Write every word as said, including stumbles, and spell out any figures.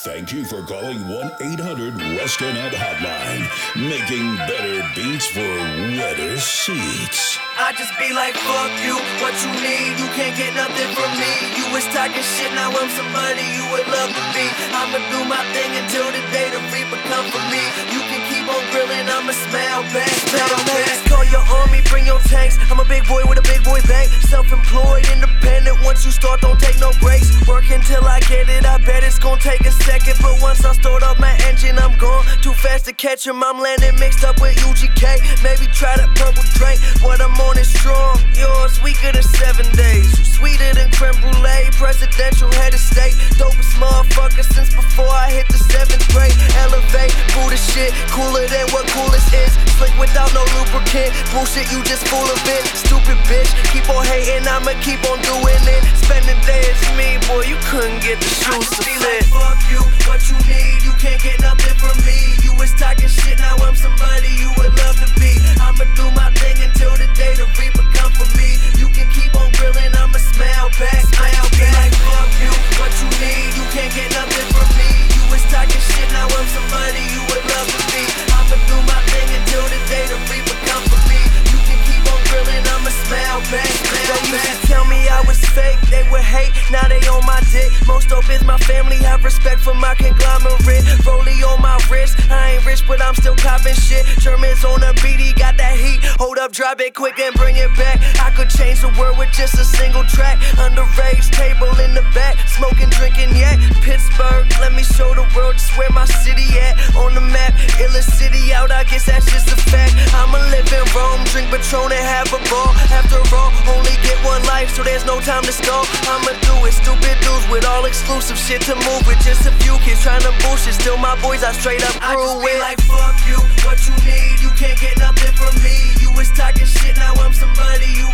Thank you for calling one eight hundred Western Up Hotline, making better beats for wetter seats. I just be like, fuck you, what you need, you can't get nothing from me. You was talking shit, now I'm somebody you would love to be. I'ma do my thing until the day the reaper come for me. You can keep on grilling, I'ma smell back, smell back. Call your army, bring your tanks, I'm a big boy with a big boy bank. Self-employed, independent, once you start, don't take no breaks. Work until I get it, I bet it's gonna take a second. But once I start up my engine, I'm gone. Too fast to catch him, I'm landing mixed up with U G K. Maybe try that purple drink, what I'm on is strong. Yours weaker than seven days. You sweeter than creme brulee, presidential head of state. Dopest motherfucker since before I hit the seventh grade. Elevate, Buddha shit, cooler than what coolest is. Slick without no lubricant, bullshit you just full of it. Stupid bitch, keep on hating, I'ma keep on doing it. Spending days me, boy, you couldn't get the shoes to fit. Like, fuck you, what you need, you can't get nothing from me. You was talking shit, now I'm somebody you would love to be. I'ma do my thing until the day the reaper come for me. You can keep on grilling, I'ma smell back, smell back. Like, fuck you, what you need, you can't get nothing from me. You was talking shit, now I'm somebody you would love to be. I'ma do my thing until the day the reaper come for me. You can keep on grilling, I'ma smell back, smell back. They used to tell me I was fake, they would hate, now they on my dick. Most dope is my family, have respect for my conglomerate. Rollie on my wrist, I ain't rich but I'm still copping shit. Germans on the beat, he got that heat. Hold up, drop it quick and bring it back. I could change the world with just a single track. Underage table in the back, smoking, drinking yet. Pittsburgh, let me show the world just where my city at. On the map, illest city out, I guess that's just a fact. I'ma live in Rome, drink Patron and have a ball. After all, only get one life, so there's no time to stall. I'ma do it, stupid dudes with all exclusive shit to move with. Just a few kids trying to bullshit, still my boys I straight up grew with. Like, fuck you, what you need, you can't get nothing from me. You was talking shit, now I'm somebody you